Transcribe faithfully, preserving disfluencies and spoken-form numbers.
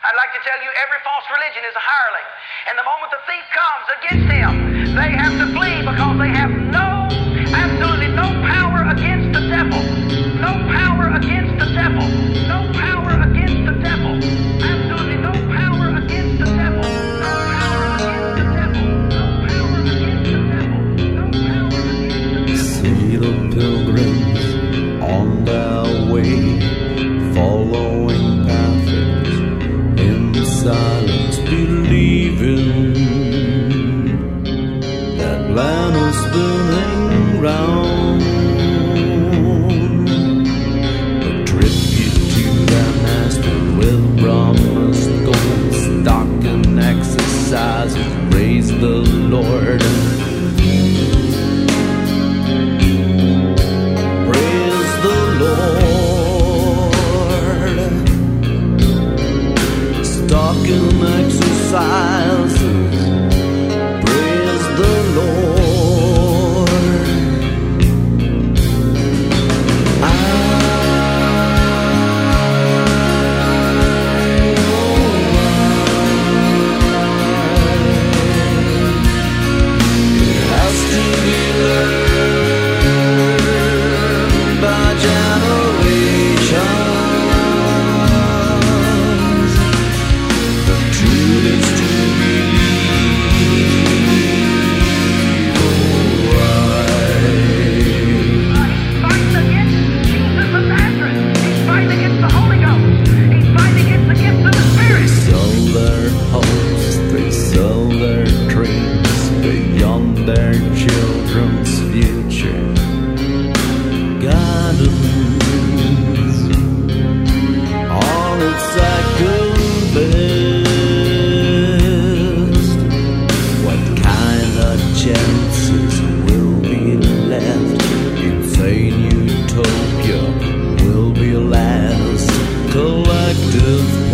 I'd like to tell you every false religion is a hireling. And the moment the thief comes against him, they have to flee because they have no, absolutely no power against the devil. No power against the devil. No power against the devil. Absolutely no power against the devil. No power against the devil. No power against the devil. No power against the devil. See the pilgrims on their way, following paths in silence, believing that land is spinning round. A tribute to their master with promised gold, stock and exercises, praise the Lord. Praise the Lord. Stock and exercises, praise the Lord. Their children's future guidance on its second best. What kind of chances will be left? Insane utopia will be last. Collective